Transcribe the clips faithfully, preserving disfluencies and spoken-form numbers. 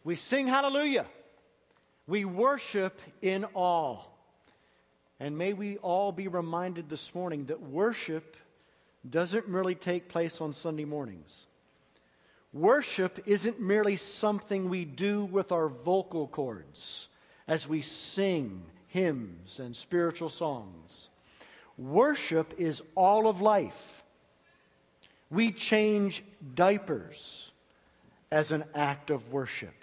We sing hallelujah. We worship in awe. And may we all be reminded this morning that worship doesn't merely take place on Sunday mornings. Worship isn't merely something we do with our vocal cords as we sing hymns and spiritual songs. Worship is all of life. We change diapers as an act of worship.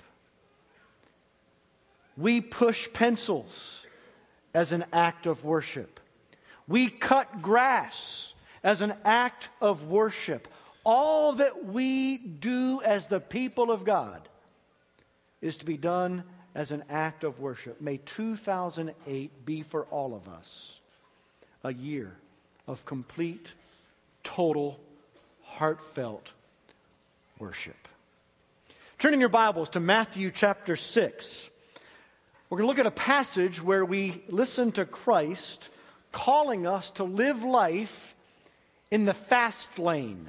We push pencils as an act of worship. We cut grass as an act of worship. All that we do as the people of God is to be done as an act of worship. May two thousand eight be for all of us a year of complete, total, heartfelt worship. Turning your Bibles to Matthew chapter six. We're going to look at a passage where we listen to Christ calling us to live life in the fast lane.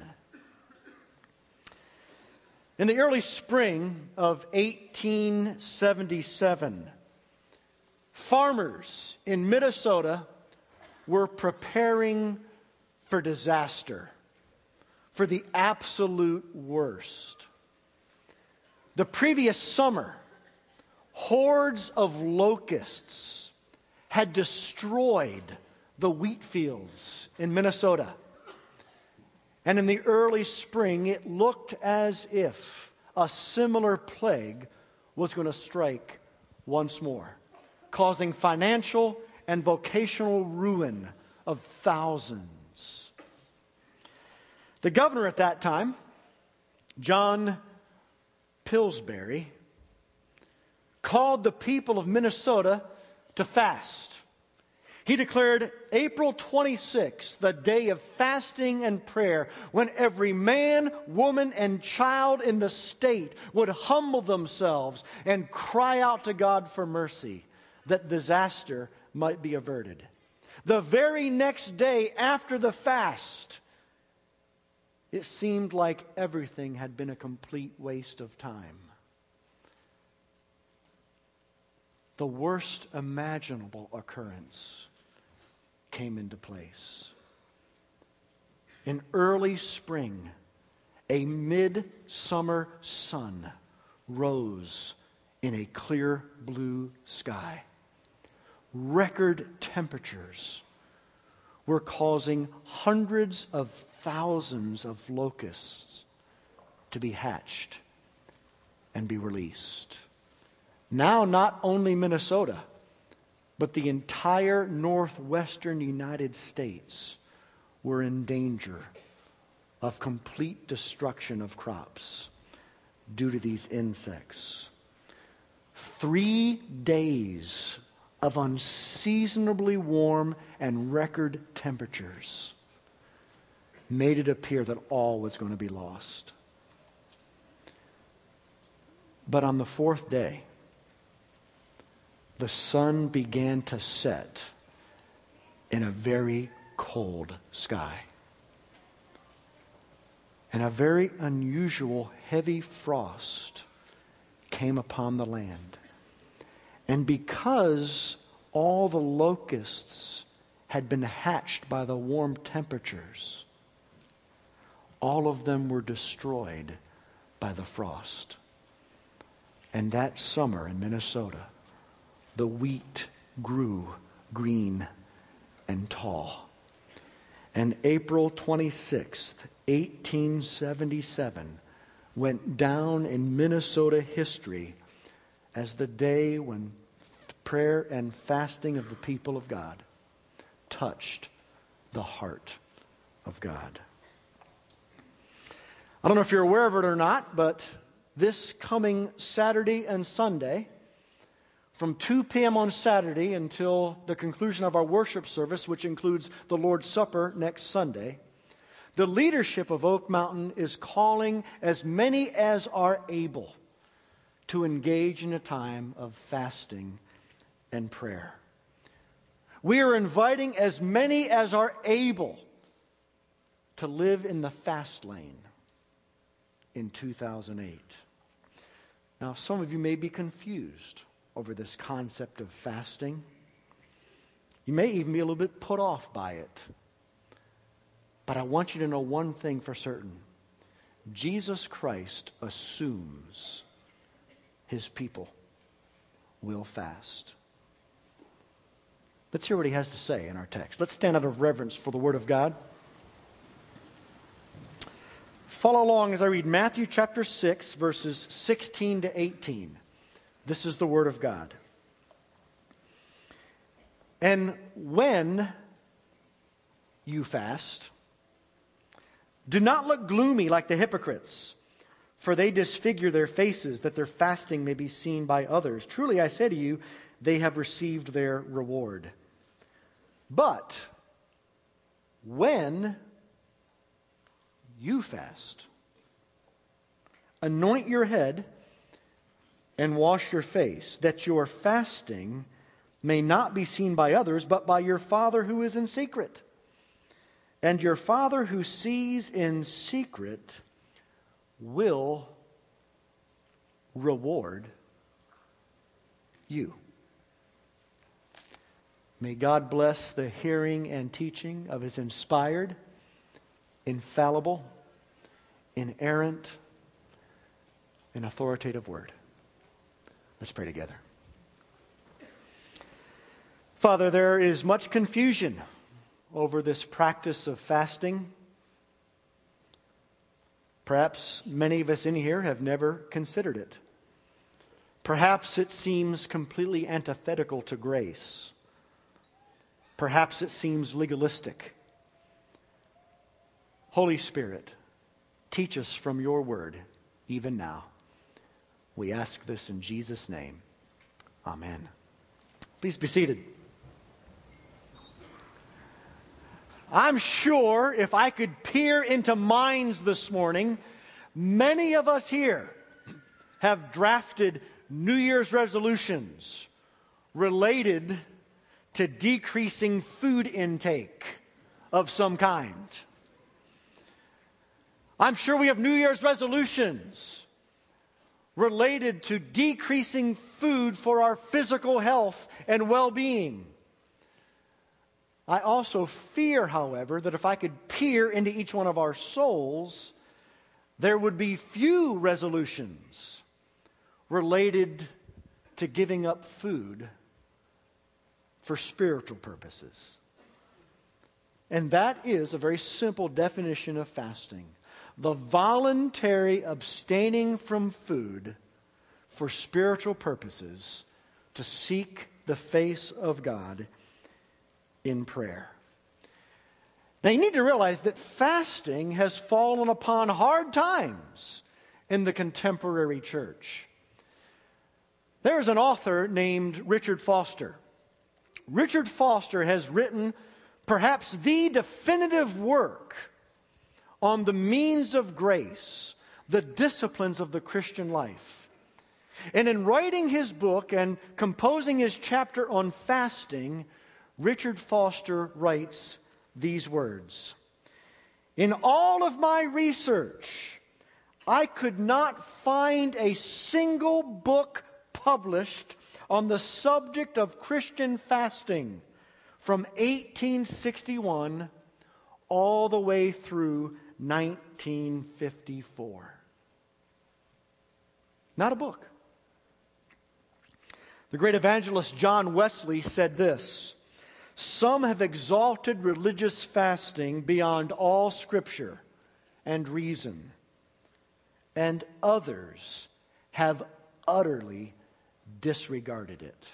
In the early spring of eighteen seventy-seven, farmers in Minnesota were preparing for disaster, for the absolute worst. The previous summer, hordes of locusts had destroyed the wheat fields in Minnesota. And in the early spring, it looked as if a similar plague was going to strike once more, causing financial and vocational ruin of thousands. The governor at that time, John Pillsbury, called the people of Minnesota to fast. He declared April twenty-sixth, the day of fasting and prayer, when every man, woman, and child in the state would humble themselves and cry out to God for mercy, that disaster might be averted. The very next day after the fast, it seemed like everything had been a complete waste of time. The worst imaginable occurrence came into place. In early spring, a midsummer sun rose in a clear blue sky. Record temperatures were causing hundreds of thousands of locusts to be hatched and be released. Now, not only Minnesota, but the entire northwestern United States were in danger of complete destruction of crops due to these insects. Three days of unseasonably warm and record temperatures made it appear that all was going to be lost. But on the fourth day, the sun began to set in a very cold sky. And a very unusual heavy frost came upon the land. And because all the locusts had been hatched by the warm temperatures, all of them were destroyed by the frost. And that summer in Minnesota, the wheat grew green and tall. And April twenty-sixth, eighteen seventy-seven, went down in Minnesota history as the day when prayer and fasting of the people of God touched the heart of God. I don't know if you're aware of it or not, but this coming Saturday and Sunday, from two p.m. on Saturday until the conclusion of our worship service, which includes the Lord's Supper next Sunday, the leadership of Oak Mountain is calling as many as are able to engage in a time of fasting and prayer. We are inviting as many as are able to live in the fast lane in two thousand eight. Now, some of you may be confused over this concept of fasting. You may even be a little bit put off by it. But I want you to know one thing for certain. Jesus Christ assumes his people will fast. Let's hear what he has to say in our text. Let's stand out of reverence for the Word of God. Follow along as I read Matthew chapter six, verses sixteen to eighteen. This is the Word of God. And when you fast, do not look gloomy like the hypocrites, for they disfigure their faces, that their fasting may be seen by others. Truly I say to you, they have received their reward. But when you fast, anoint your head and wash your face, that your fasting may not be seen by others, but by your Father who is in secret. And your Father who sees in secret will reward you. May God bless the hearing and teaching of His inspired, infallible, inerrant, and authoritative Word. Let's pray together. Father, there is much confusion over this practice of fasting. Perhaps many of us in here have never considered it. Perhaps it seems completely antithetical to grace. Perhaps it seems legalistic. Holy Spirit, teach us from your word, even now. We ask this in Jesus' name. Amen. Please be seated. I'm sure if I could peer into minds this morning, many of us here have drafted New Year's resolutions related to decreasing food intake of some kind. I'm sure we have New Year's resolutions related to decreasing food for our physical health and well-being. I also fear, however, that if I could peer into each one of our souls, there would be few resolutions related to giving up food for spiritual purposes. And that is a very simple definition of fasting. The voluntary abstaining from food for spiritual purposes to seek the face of God in prayer. Now you need to realize that fasting has fallen upon hard times in the contemporary church. There's an author named Richard Foster. Richard Foster has written perhaps the definitive work on the means of grace, the disciplines of the Christian life. And in writing his book and composing his chapter on fasting, Richard Foster writes these words: "In all of my research, I could not find a single book published on the subject of Christian fasting from eighteen sixty-one all the way through nineteen fifty-four. Not a book. The great evangelist John Wesley said this: "Some have exalted religious fasting beyond all Scripture and reason, and others have utterly disregarded it."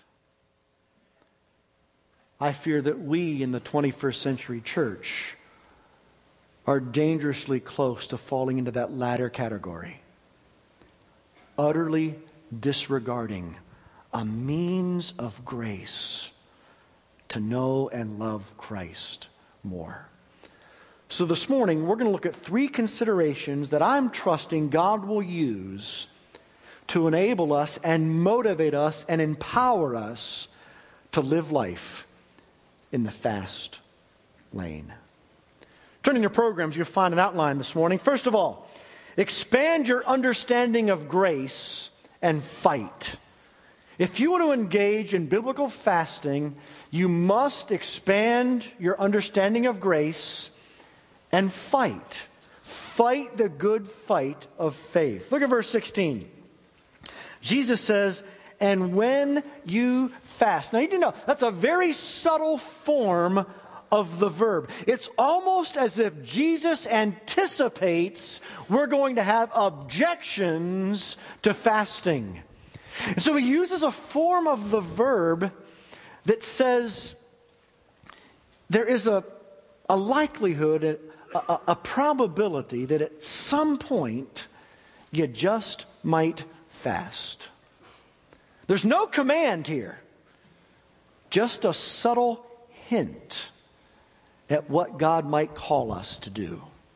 I fear that we in the twenty-first century church are dangerously close to falling into that latter category. Utterly disregarding a means of grace to know and love Christ more. So this morning, we're going to look at three considerations that I'm trusting God will use to enable us and motivate us and empower us to live life in the fast lane. Turning your programs, you'll find an outline this morning. First of all, expand your understanding of grace and fight. If you want to engage in biblical fasting, you must expand your understanding of grace and fight. Fight the good fight of faith. Look at verse sixteen. Jesus says, and when you fast. Now you need to know, that's a very subtle form of the verb. It's almost as if Jesus anticipates we're going to have objections to fasting. And so he uses a form of the verb that says there is a, a likelihood, a, a, a probability that at some point you just might fast. There's no command here, just a subtle hint at what God might call us to do.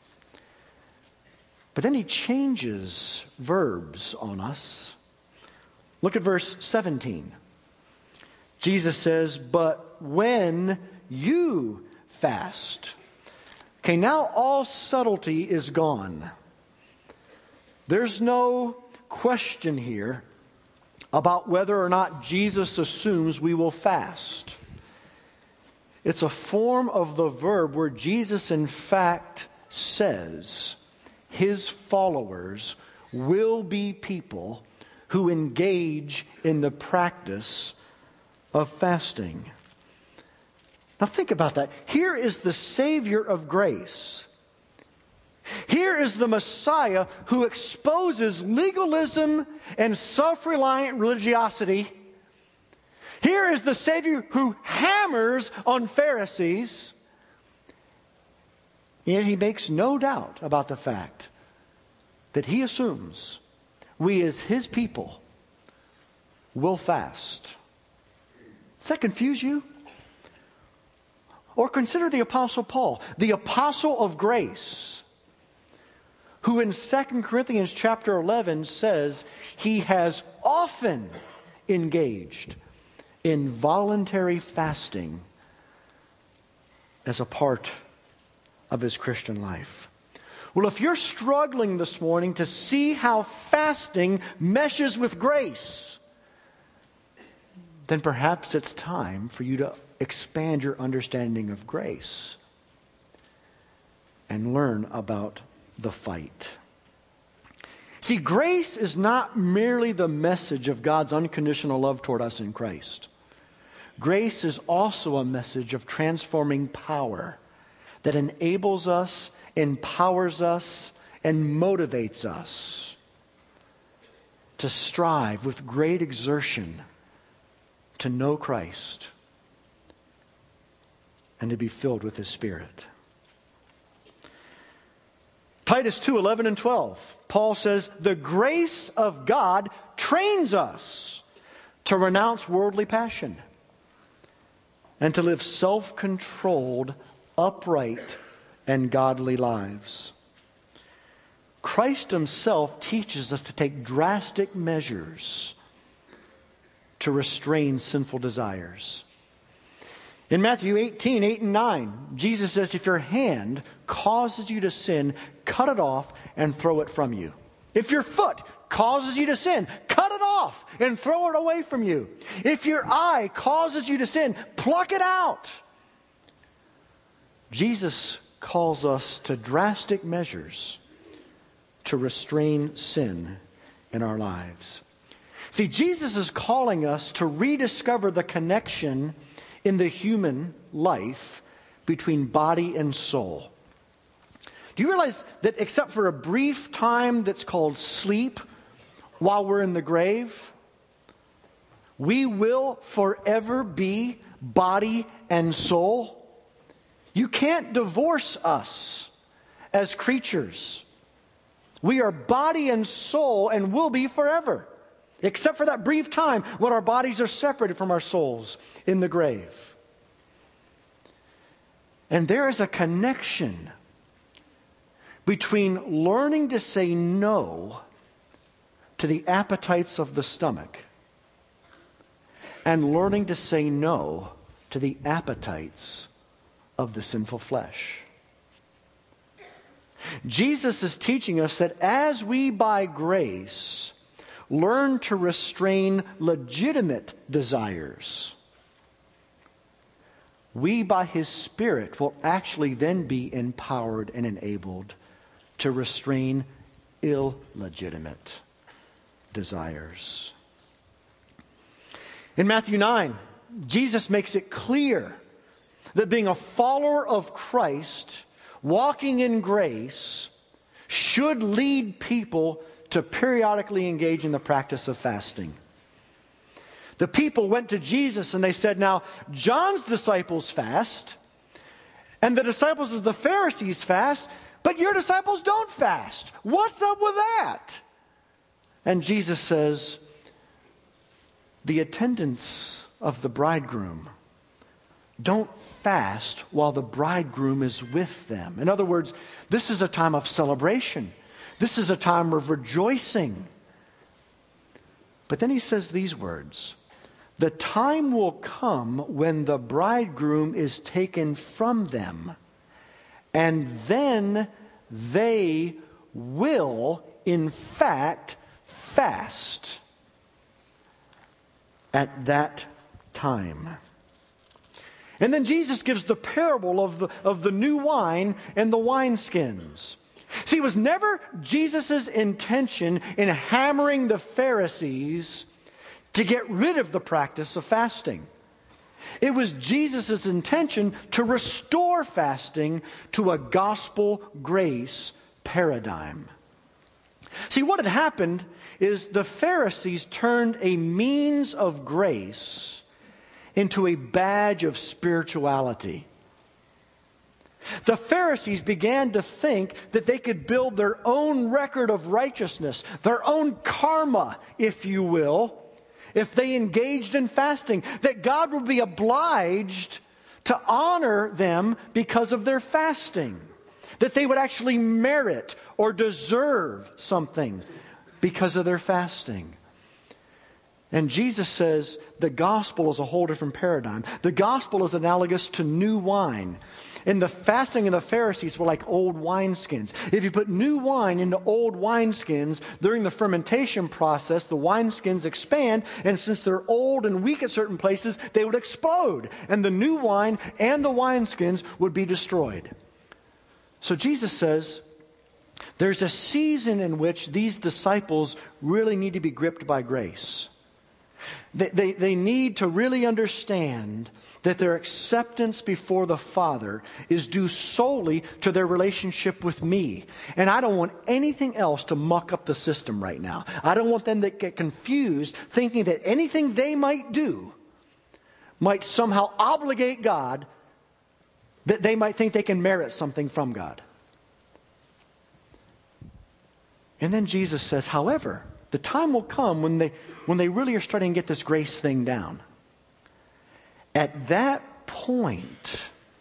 But then he changes verbs on us. Look at verse seventeen. Jesus says, but when you fast. Okay, now all subtlety is gone. There's no question here about whether or not Jesus assumes we will fast. It's a form of the verb where Jesus in fact says his followers will be people who engage in the practice of fasting. Now think about that. Here is the Savior of grace. Here is the Messiah who exposes legalism and self-reliant religiosity. Here is the Savior who hammers on Pharisees. Yet he makes no doubt about the fact that he assumes we as his people will fast. Does that confuse you? Or consider the Apostle Paul, the apostle of grace, who in Second Corinthians chapter eleven says he has often engaged in voluntary fasting as a part of his Christian life. Well, if you're struggling this morning to see how fasting meshes with grace, then perhaps it's time for you to expand your understanding of grace and learn about the fight. See, grace is not merely the message of God's unconditional love toward us in Christ. Grace is also a message of transforming power that enables us, empowers us, and motivates us to strive with great exertion to know Christ and to be filled with His Spirit. Titus two, eleven and twelve, Paul says, the grace of God trains us to renounce worldly passion and to live self-controlled, upright, and godly lives. Christ Himself teaches us to take drastic measures to restrain sinful desires. In Matthew eighteen, eight and nine, Jesus says, if your hand causes you to sin, cut it off and throw it from you. If your foot causes you to sin, cut it off and throw it away from you. If your eye causes you to sin, pluck it out. Jesus calls us to drastic measures to restrain sin in our lives. See, Jesus is calling us to rediscover the connection in the human life between body and soul. Do you realize that except for a brief time that's called sleep while we're in the grave, we will forever be body and soul? You can't divorce us as creatures. We are body and soul and will be forever, except for that brief time when our bodies are separated from our souls in the grave. And there is a connection between learning to say no to the appetites of the stomach and learning to say no to the appetites of the sinful flesh. Jesus is teaching us that as we by grace learn to restrain legitimate desires, we, by His Spirit, will actually then be empowered and enabled to restrain illegitimate desires. In Matthew nine, Jesus makes it clear that being a follower of Christ, walking in grace, should lead people to periodically engage in the practice of fasting. The people went to Jesus and they said, now, John's disciples fast, and the disciples of the Pharisees fast, but your disciples don't fast. What's up with that? And Jesus says, the attendants of the bridegroom don't fast while the bridegroom is with them. In other words, this is a time of celebration. This is a time of rejoicing. But then he says these words, the time will come when the bridegroom is taken from them, and then they will, in fact, fast at that time. And then Jesus gives the parable of the, of the new wine and the wineskins. See, it was never Jesus' intention in hammering the Pharisees to get rid of the practice of fasting. It was Jesus' intention to restore fasting to a gospel grace paradigm. See, what had happened is the Pharisees turned a means of grace into a badge of spirituality. The Pharisees began to think that they could build their own record of righteousness, their own karma, if you will, if they engaged in fasting, that God would be obliged to honor them because of their fasting, that they would actually merit or deserve something because of their fasting. And Jesus says the gospel is a whole different paradigm. The gospel is analogous to new wine. And the fasting of the Pharisees were like old wineskins. If you put new wine into old wineskins, during the fermentation process, the wineskins expand. And since they're old and weak at certain places, they would explode. And the new wine and the wineskins would be destroyed. So Jesus says, there's a season in which these disciples really need to be gripped by grace. They, they, they need to really understand that their acceptance before the Father is due solely to their relationship with me. And I don't want anything else to muck up the system right now. I don't want them to get confused thinking that anything they might do might somehow obligate God, that they might think they can merit something from God. And then Jesus says, however, the time will come when they, when they really are starting to get this grace thing down. At that point,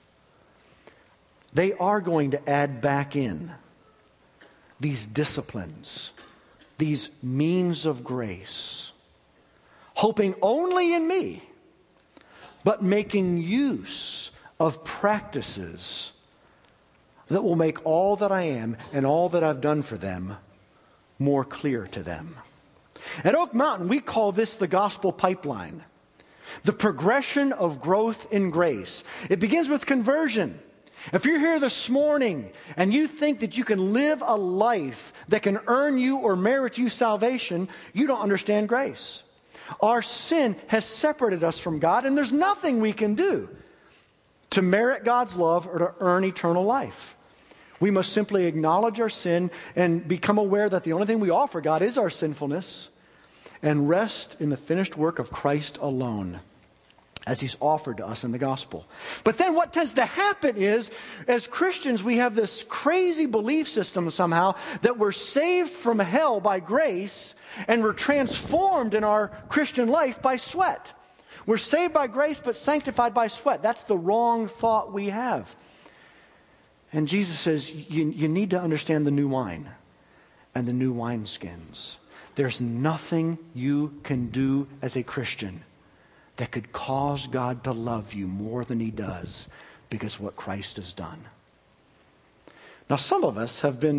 they are going to add back in these disciplines, these means of grace, hoping only in me, but making use of practices that will make all that I am and all that I've done for them more clear to them. At Oak Mountain, we call this the gospel pipeline. The progression of growth in grace. It begins with conversion. If you're here this morning and you think that you can live a life that can earn you or merit you salvation, you don't understand grace. Our sin has separated us from God, and there's nothing we can do to merit God's love or to earn eternal life. We must simply acknowledge our sin and become aware that the only thing we offer God is our sinfulness, and rest in the finished work of Christ alone as He's offered to us in the gospel. But then what tends to happen is, as Christians, we have this crazy belief system somehow that we're saved from hell by grace and we're transformed in our Christian life by sweat. We're saved by grace but sanctified by sweat. That's the wrong thought we have. And Jesus says, you, you need to understand the new wine and the new wineskins. There's nothing you can do as a Christian that could cause God to love you more than He does because of what Christ has done. Now, some of us have been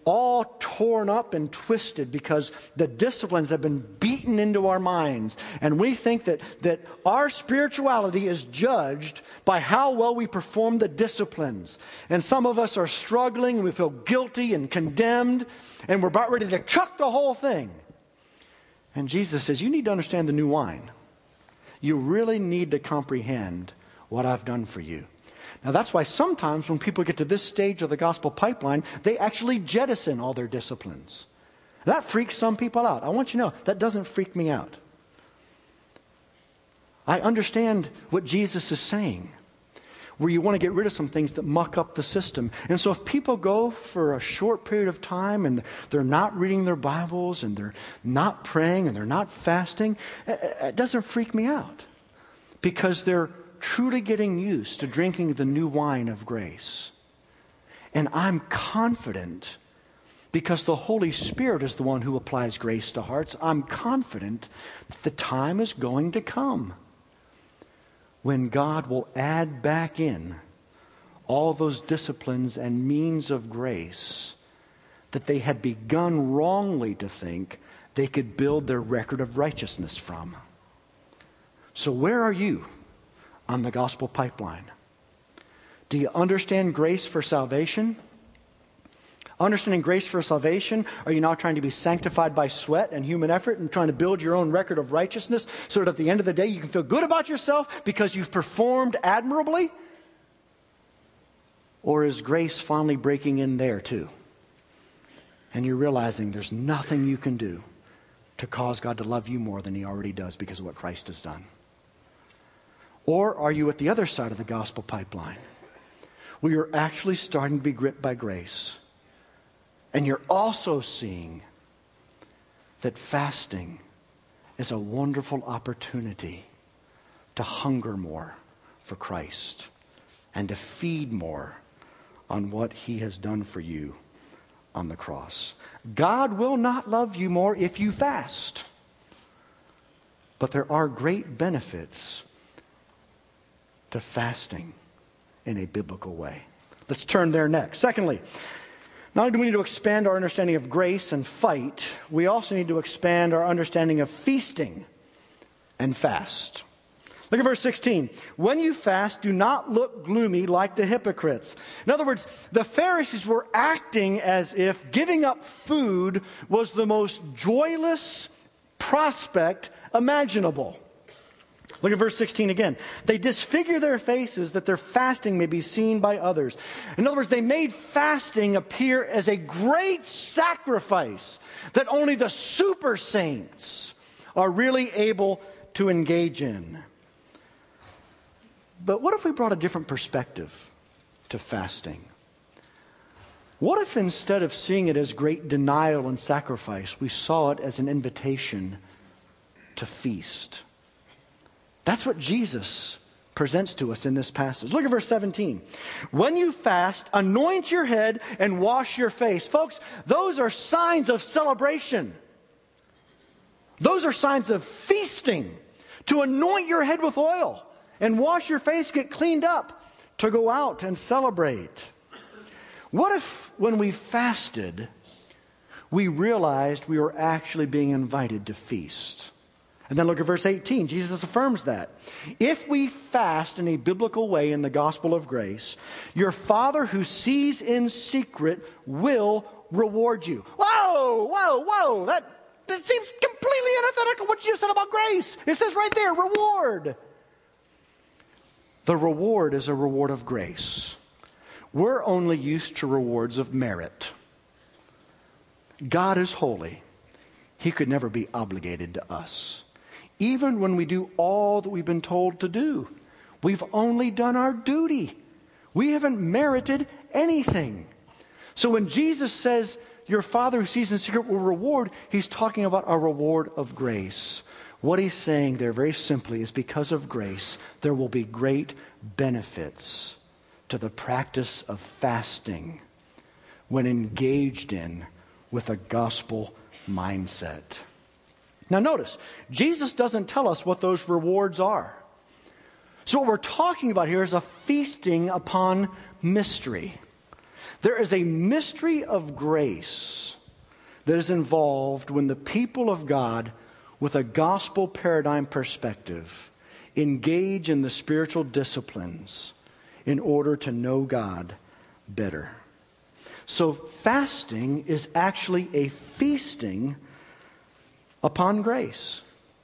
all torn up and twisted because the disciplines have been beaten into our minds. And we think that, that our spirituality is judged by how well we perform the disciplines. And some of us are struggling, and we feel guilty and condemned, and we're about ready to chuck the whole thing. And Jesus says, you need to understand the new wine. You really need to comprehend what I've done for you. Now, that's why sometimes when people get to this stage of the gospel pipeline, they actually jettison all their disciplines. That freaks some people out. I want you to know, that doesn't freak me out. I understand what Jesus is saying, where you want to get rid of some things that muck up the system. And so if people go for a short period of time and they're not reading their Bibles and they're not praying and they're not fasting, it doesn't freak me out, because they're truly getting used to drinking the new wine of grace. And I'm confident, because the Holy Spirit is the one who applies grace to hearts, I'm confident that the time is going to come when God will add back in all those disciplines and means of grace that they had begun wrongly to think they could build their record of righteousness from. So where are you on the gospel pipeline? Do you understand grace for salvation? Understanding grace for salvation, are you now trying to be sanctified by sweat and human effort and trying to build your own record of righteousness so that at the end of the day you can feel good about yourself because you've performed admirably? Or is grace finally breaking in there too? And you're realizing there's nothing you can do to cause God to love you more than He already does because of what Christ has done. Or are you at the other side of the gospel pipeline, where you're actually starting to be gripped by grace, and you're also seeing that fasting is a wonderful opportunity to hunger more for Christ and to feed more on what He has done for you on the cross. God will not love you more if you fast, but there are great benefits to fasting in a biblical way. Let's turn there next. Secondly, not only do we need to expand our understanding of grace and fight, we also need to expand our understanding of feasting and fast. Look at verse sixteen. When you fast, do not look gloomy like the hypocrites. In other words, the Pharisees were acting as if giving up food was the most joyless prospect imaginable. Look at verse sixteen again. They disfigure their faces that their fasting may be seen by others. In other words, they made fasting appear as a great sacrifice that only the super saints are really able to engage in. But what if we brought a different perspective to fasting? What if instead of seeing it as great denial and sacrifice, we saw it as an invitation to feast? That's what Jesus presents to us in this passage. Look at verse seventeen. When you fast, anoint your head and wash your face. Folks, those are signs of celebration. Those are signs of feasting. To anoint your head with oil and wash your face, get cleaned up, to go out and celebrate. What if when we fasted, we realized we were actually being invited to feast? And then look at verse eighteen. Jesus affirms that. If we fast in a biblical way in the gospel of grace, your Father who sees in secret will reward you. Whoa, whoa, whoa. That, that seems completely antithetical to what you just said about grace. It says right there, reward. The reward is a reward of grace. We're only used to rewards of merit. God is holy. He could never be obligated to us. Even when we do all that we've been told to do, we've only done our duty. We haven't merited anything. So when Jesus says, your Father who sees in secret will reward, He's talking about a reward of grace. What He's saying there very simply is because of grace, there will be great benefits to the practice of fasting when engaged in with a gospel mindset. Now notice, Jesus doesn't tell us what those rewards are. So what we're talking about here is a feasting upon mystery. There is a mystery of grace that is involved when the people of God, with a gospel paradigm perspective, engage in the spiritual disciplines in order to know God better. So fasting is actually a feasting upon grace.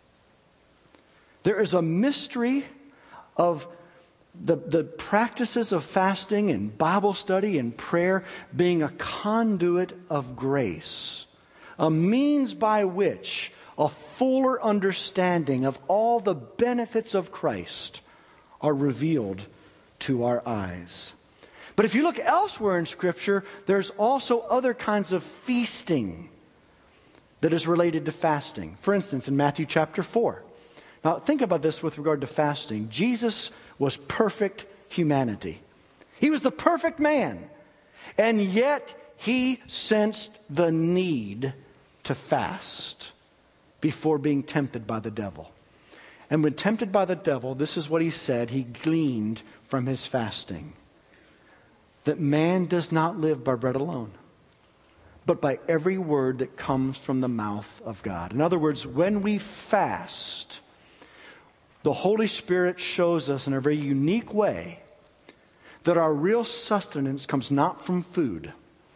There is a mystery of the, the practices of fasting and Bible study and prayer being a conduit of grace, a means by which a fuller understanding of all the benefits of Christ are revealed to our eyes. But if you look elsewhere in Scripture, there's also other kinds of feasting that is related to fasting. For instance, in Matthew chapter four. Now, think about this with regard to fasting. Jesus was perfect humanity. He was the perfect man. And yet, he sensed the need to fast before being tempted by the devil. And when tempted by the devil, this is what he said. He gleaned from his fasting that man does not live by bread alone, but by every word that comes from the mouth of God. In other words, when we fast, the Holy Spirit shows us in a very unique way that our real sustenance comes not from food,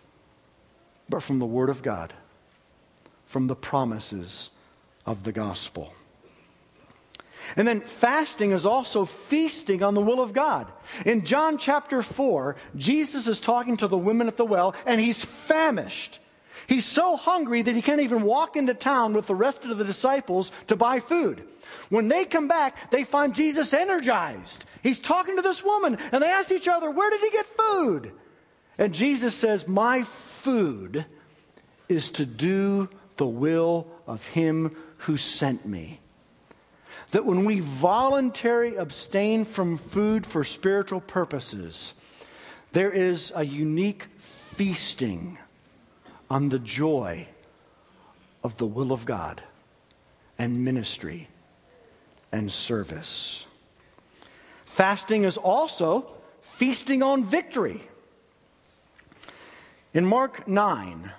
but from the Word of God, from the promises of the gospel. And then fasting is also feasting on the will of God. In John chapter four, Jesus is talking to the women at the well, and he's famished. He's so hungry that he can't even walk into town with the rest of the disciples to buy food. When they come back, they find Jesus energized. He's talking to this woman, and they ask each other, where did he get food? And Jesus says, my food is to do the will of him who sent me. That when we voluntarily abstain from food for spiritual purposes, there is a unique feasting on the joy of the will of God and ministry and service. Fasting is also feasting on victory. In Mark nine,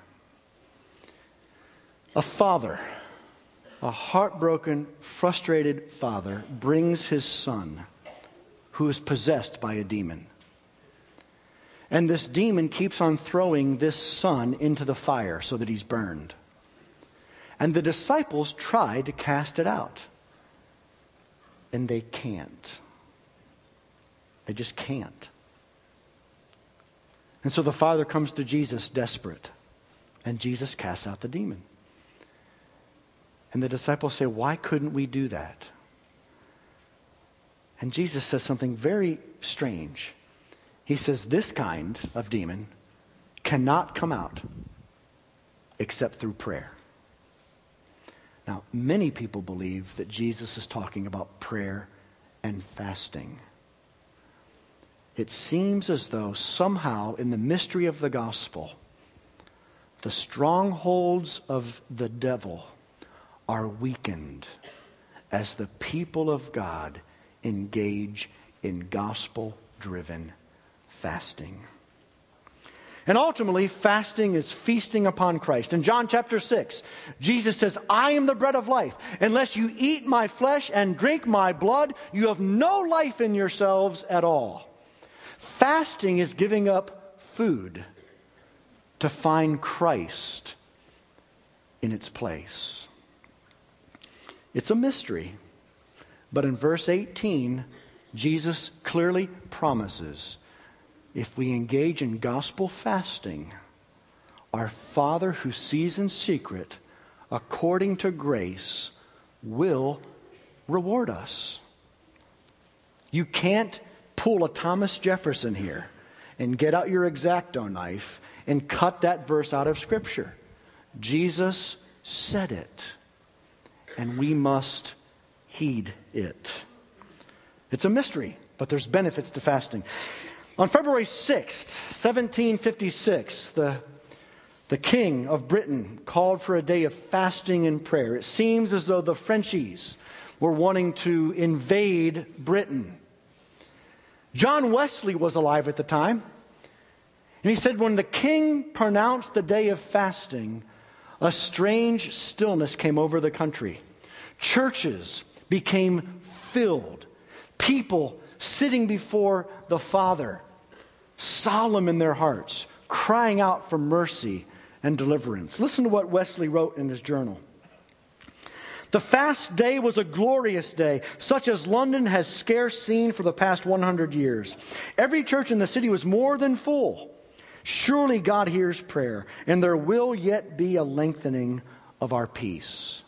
a father, a heartbroken, frustrated father, brings his son who is possessed by a demon. And this demon keeps on throwing this son into the fire so that he's burned. And the disciples try to cast it out. And they can't. They just can't. And so the father comes to Jesus desperate. And Jesus casts out the demon. And the disciples say, why couldn't we do that? And Jesus says something very strange. He says, this kind of demon cannot come out except through prayer. Now, many people believe that Jesus is talking about prayer and fasting. It seems as though somehow in the mystery of the gospel, the strongholds of the devil are weakened as the people of God engage in gospel-driven fasting. And ultimately, fasting is feasting upon Christ. In John chapter six, Jesus says, I am the bread of life. Unless you eat my flesh and drink my blood, you have no life in yourselves at all. Fasting is giving up food to find Christ in its place. It's a mystery. But in verse eighteen, Jesus clearly promises, if we engage in gospel fasting, our Father who sees in secret, according to grace, will reward us. You can't pull a Thomas Jefferson here and get out your X-Acto knife and cut that verse out of Scripture. Jesus said it, and we must heed it. It's a mystery, but there's benefits to fasting. On February sixth, seventeen fifty-six, the, the king of Britain called for a day of fasting and prayer. It seems as though the Frenchies were wanting to invade Britain. John Wesley was alive at the time, And he said, when the king pronounced the day of fasting, a strange stillness came over the country. Churches became filled. People sitting before the Father, solemn in their hearts, crying out for mercy and deliverance. Listen to what Wesley wrote in his journal. The fast day was a glorious day, such as London has scarce seen for the past one hundred years. Every church in the city was more than full. Surely God hears prayer, and there will yet be a lengthening of our peace.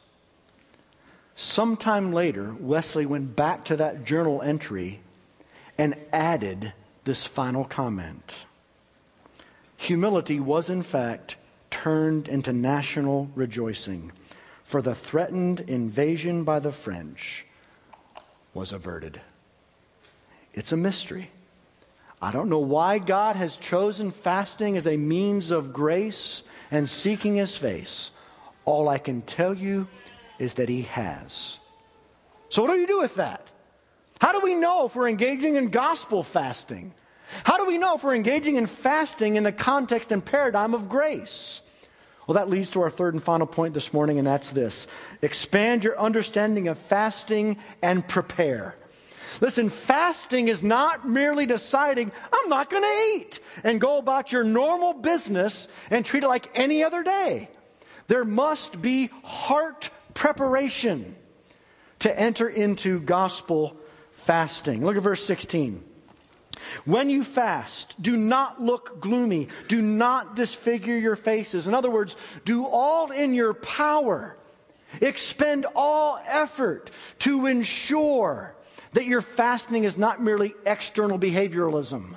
Sometime later, Wesley went back to that journal entry and added this final comment. Humility was in fact turned into national rejoicing, for the threatened invasion by the French was averted. It's a mystery. I don't know why God has chosen fasting as a means of grace and seeking His face. All I can tell you is that He has. So what do you do with that? How do we know if we're engaging in gospel fasting? How do we know if we're engaging in fasting in the context and paradigm of grace? Well, that leads to our third and final point this morning, and that's this. Expand your understanding of fasting and prepare. Listen, fasting is not merely deciding, I'm not going to eat, and go about your normal business and treat it like any other day. There must be heart preparation to enter into gospel fasting. Look at verse sixteen. When you fast, do not look gloomy. Do not disfigure your faces. In other words, do all in your power. Expend all effort to ensure that your fasting is not merely external behavioralism,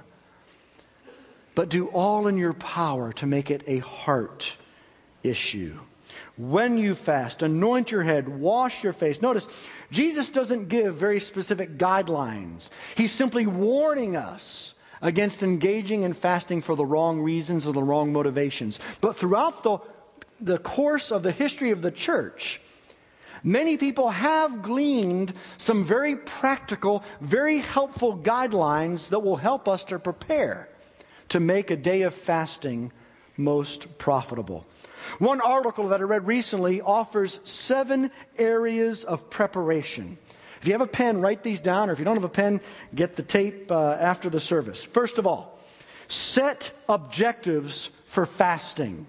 but do all in your power to make it a heart issue. When you fast, anoint your head, wash your face. Notice, Jesus doesn't give very specific guidelines. He's simply warning us against engaging in fasting for the wrong reasons or the wrong motivations. But throughout the, the course of the history of the church, many people have gleaned some very practical, very helpful guidelines that will help us to prepare to make a day of fasting most profitable. One article that I read recently offers seven areas of preparation. If you have a pen, write these down, or if you don't have a pen, get the tape uh, after the service. First of all, set objectives for fasting.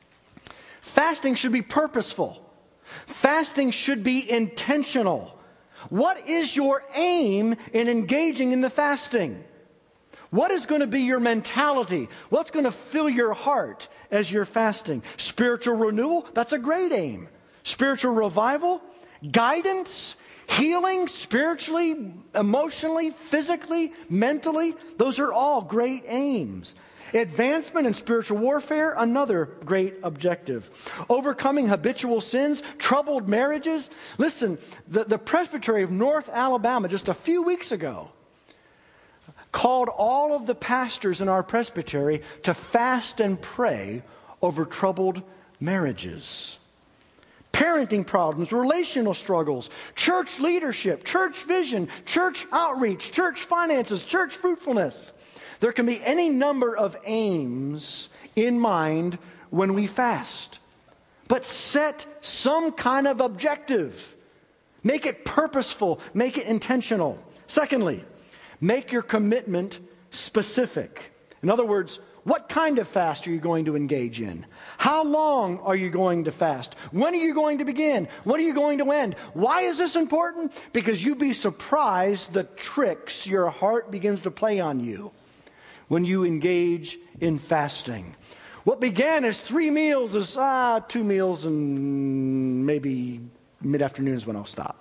Fasting should be purposeful. Fasting should be intentional. What is your aim in engaging in the fasting? What is going to be your mentality? What's going to fill your heart as you're fasting? Spiritual renewal? That's a great aim. Spiritual revival? Guidance? Healing? Spiritually? Emotionally? Physically? Mentally? Those are all great aims. Advancement in spiritual warfare? Another great objective. Overcoming habitual sins? Troubled marriages? Listen, the, the Presbytery of North Alabama just a few weeks ago called all of the pastors in our presbytery to fast and pray over troubled marriages. Parenting problems, relational struggles, church leadership, church vision, church outreach, church finances, church fruitfulness. There can be any number of aims in mind when we fast. But set some kind of objective. Make it purposeful. Make it intentional. Secondly, make your commitment specific. In other words, what kind of fast are you going to engage in? How long are you going to fast? When are you going to begin? When are you going to end? Why is this important? Because you'd be surprised the tricks your heart begins to play on you when you engage in fasting. What began as three meals is ah, two meals and maybe mid-afternoon is when I'll stop.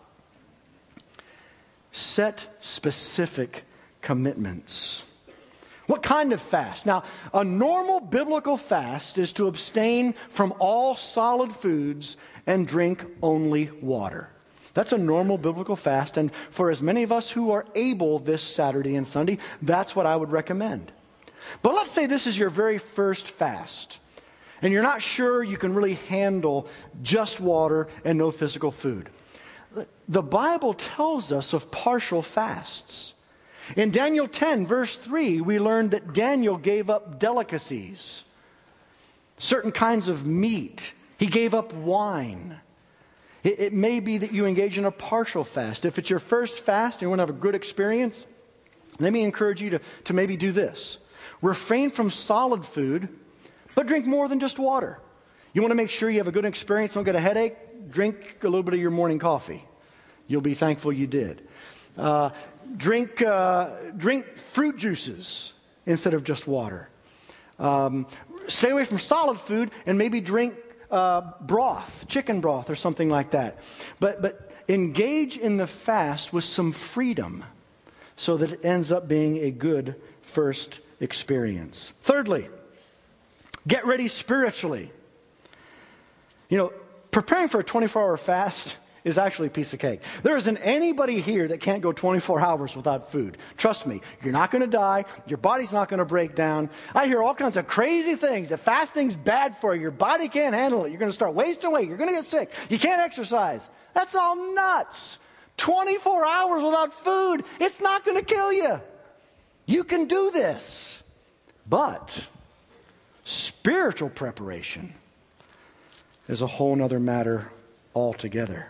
Set specific commitments. What kind of fast? Now, a normal biblical fast is to abstain from all solid foods and drink only water. That's a normal biblical fast, and for as many of us who are able this Saturday and Sunday, that's what I would recommend. But let's say this is your very first fast, and you're not sure you can really handle just water and no physical food. The Bible tells us of partial fasts. In Daniel ten, verse three, we learned that Daniel gave up delicacies, certain kinds of meat. He gave up wine. It, it may be that you engage in a partial fast. If it's your first fast and you want to have a good experience, let me encourage you to, to maybe do this. Refrain from solid food, but drink more than just water. You want to make sure you have a good experience, don't get a headache, drink a little bit of your morning coffee. You'll be thankful you did. Uh, drink, uh, drink fruit juices instead of just water. Um, stay away from solid food and maybe drink uh, broth, chicken broth or something like that. But, but engage in the fast with some freedom so that it ends up being a good first experience. Thirdly, get ready spiritually. You know, preparing for a twenty-four hour fast is actually a piece of cake. There isn't anybody here that can't go twenty-four hours without food. Trust me, you're not going to die. Your body's not going to break down. I hear all kinds of crazy things, that fasting's bad for you. Your body can't handle it. You're going to start wasting weight. You're going to get sick. You can't exercise. That's all nuts. twenty-four hours without food, it's not going to kill you. You can do this. But spiritual preparation is a whole nother matter altogether.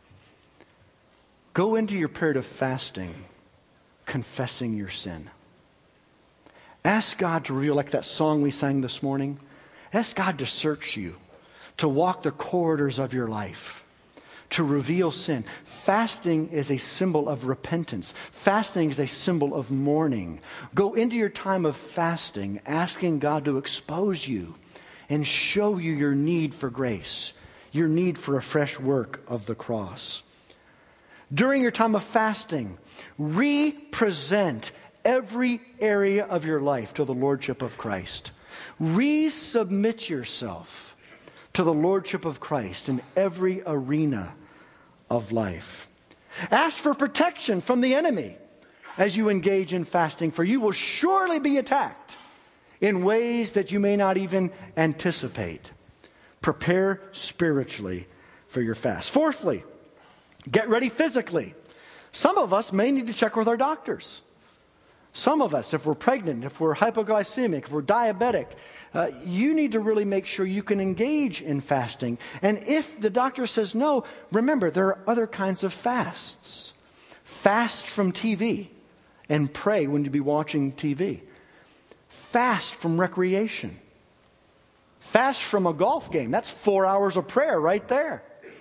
Go into your period of fasting confessing your sin. Ask God to reveal, like that song we sang this morning, ask God to search you, to walk the corridors of your life, to reveal sin. Fasting is a symbol of repentance. Fasting is a symbol of mourning. Go into your time of fasting asking God to expose you and show you your need for grace, your need for a fresh work of the cross. During your time of fasting, re-present every area of your life to the Lordship of Christ. Resubmit yourself to the Lordship of Christ in every arena of life. Ask for protection from the enemy as you engage in fasting, for you will surely be attacked in ways that you may not even anticipate. Prepare spiritually for your fast. Fourthly, get ready physically. Some of us may need to check with our doctors. Some of us, if we're pregnant, if we're hypoglycemic, if we're diabetic, uh, you need to really make sure you can engage in fasting. And if the doctor says no, remember, there are other kinds of fasts. Fast from T V and pray when you be watching T V. Fast from recreation. Fast from a golf game. That's four hours of prayer right there.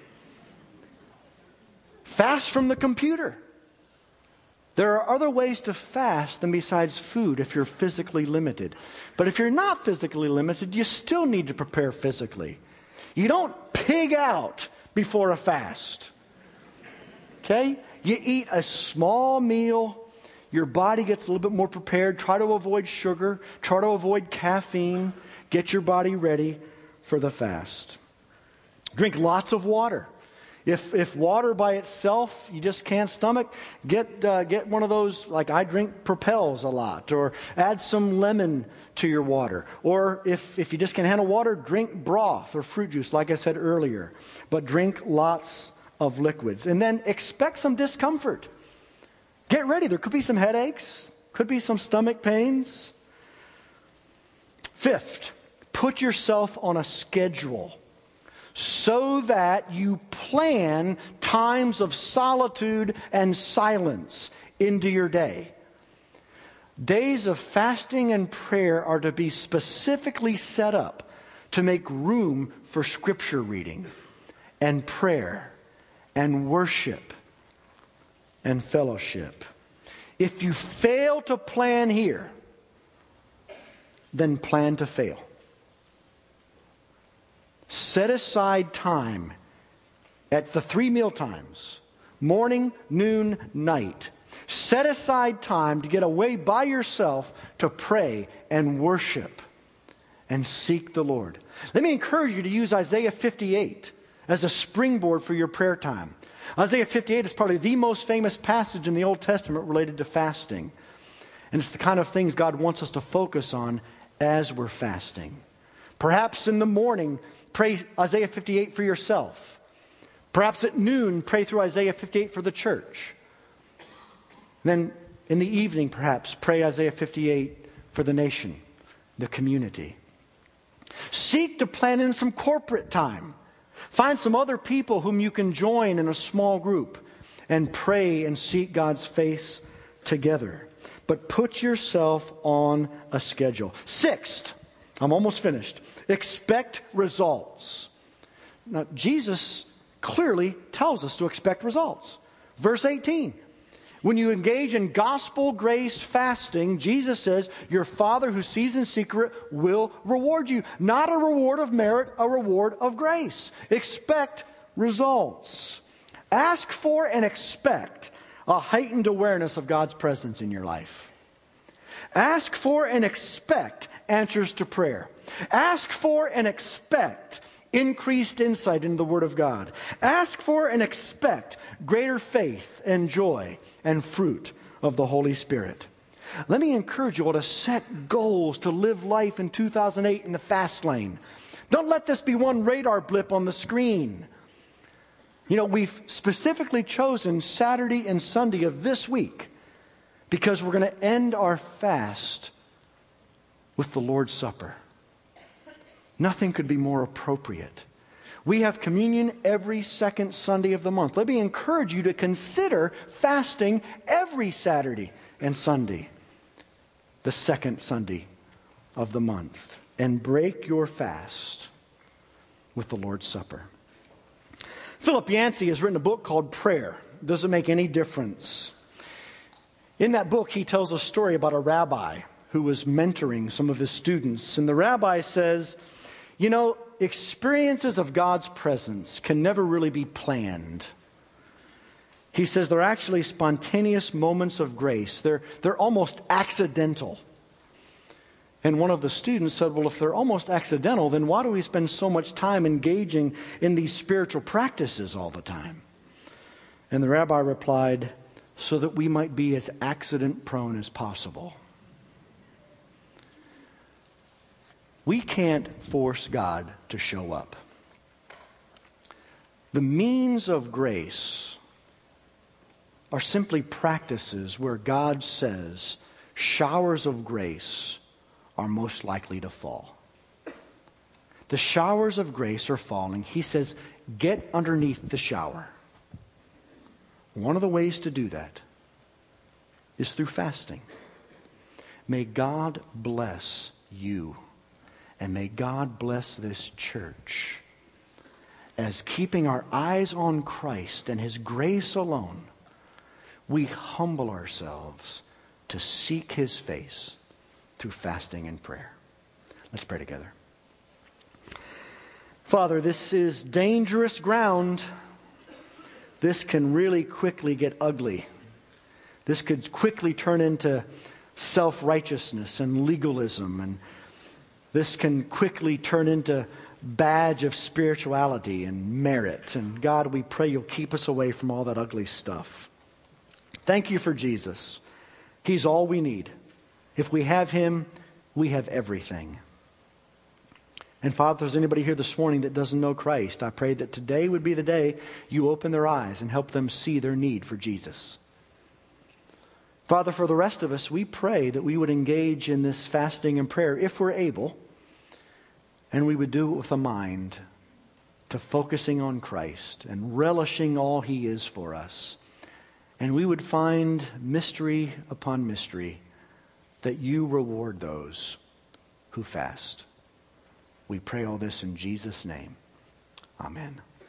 Fast from the computer. There are other ways to fast than besides food if you're physically limited. But if you're not physically limited, you still need to prepare physically. You don't pig out before a fast. Okay? You eat a small meal. Your body gets a little bit more prepared. Try to avoid sugar. Try to avoid caffeine. Get your body ready for the fast. Drink lots of water. If if water by itself you just can't stomach, get uh, get one of those, like I drink Propels a lot, or add some lemon to your water. Or if, if you just can't handle water, drink broth or fruit juice, like I said earlier. But drink lots of liquids. And then expect some discomfort. Get ready. There could be some headaches, could be some stomach pains. Fifth, put yourself on a schedule so that you plan times of solitude and silence into your day. Days of fasting and prayer are to be specifically set up to make room for scripture reading and prayer and worship and fellowship. If you fail to plan here, then plan to fail. Set aside time at the three meal times, morning, noon, night. Set aside time to get away by yourself to pray and worship and seek the Lord. Let me encourage you to use Isaiah fifty-eight as a springboard for your prayer time. Isaiah fifty-eight is probably the most famous passage in the Old Testament related to fasting. And it's the kind of things God wants us to focus on as we're fasting. Perhaps in the morning, pray Isaiah fifty-eight for yourself. Perhaps at noon, pray through Isaiah fifty-eight for the church. Then In the evening, perhaps, pray Isaiah fifty-eight for the nation, the community. Seek to plan in some corporate time. Find some other people whom you can join in a small group and pray and seek God's face together. But put yourself on a schedule. Sixth, I'm almost finished. Expect results. Now, Jesus clearly tells us to expect results. Verse eighteen. When you engage in gospel grace fasting, Jesus says, your Father who sees in secret will reward you. Not a reward of merit, a reward of grace. Expect results. Ask for and expect a heightened awareness of God's presence in your life. Ask for and expect answers to prayer. Ask for and expect increased insight into the Word of God. Ask for and expect greater faith and joy and fruit of the Holy Spirit. Let me encourage you all to set goals to live life in two thousand eight in the fast lane. Don't let this be one radar blip on the screen. You know, we've specifically chosen Saturday and Sunday of this week because we're going to end our fast with the Lord's Supper. Nothing could be more appropriate. We have communion every second Sunday of the month. Let me encourage you to consider fasting every Saturday and Sunday, the second Sunday of the month, and break your fast with the Lord's Supper. Philip Yancey has written a book called Prayer. Does it make any difference? In that book, he tells a story about a rabbi who was mentoring some of his students. And the rabbi says, you know, experiences of God's presence can never really be planned. He says they're actually spontaneous moments of grace. They're, they're almost accidental. And one of the students said, well, if they're almost accidental, then why do we spend so much time engaging in these spiritual practices all the time? And the rabbi replied, so that we might be as accident-prone as possible. We can't force God to show up. The means of grace are simply practices where God says showers of grace are most likely to fall. The showers of grace are falling. He says, get underneath the shower. One of the ways to do that is through fasting. May God bless you. And may God bless this church as, keeping our eyes on Christ and His grace alone, we humble ourselves to seek His face through fasting and prayer. Let's pray together. Father, this is dangerous ground. This can really quickly get ugly. This could quickly turn into self-righteousness and legalism, and this can quickly turn into badge of spirituality and merit. And God, we pray you'll keep us away from all that ugly stuff. Thank you for Jesus. He's all we need. If we have Him, we have everything. And Father, if there's anybody here this morning that doesn't know Christ, I pray that today would be the day you open their eyes and help them see their need for Jesus. Father, for the rest of us, we pray that we would engage in this fasting and prayer if we're able, and we would do it with a mind to focusing on Christ and relishing all He is for us. And we would find mystery upon mystery that you reward those who fast. We pray all this in Jesus' name. Amen.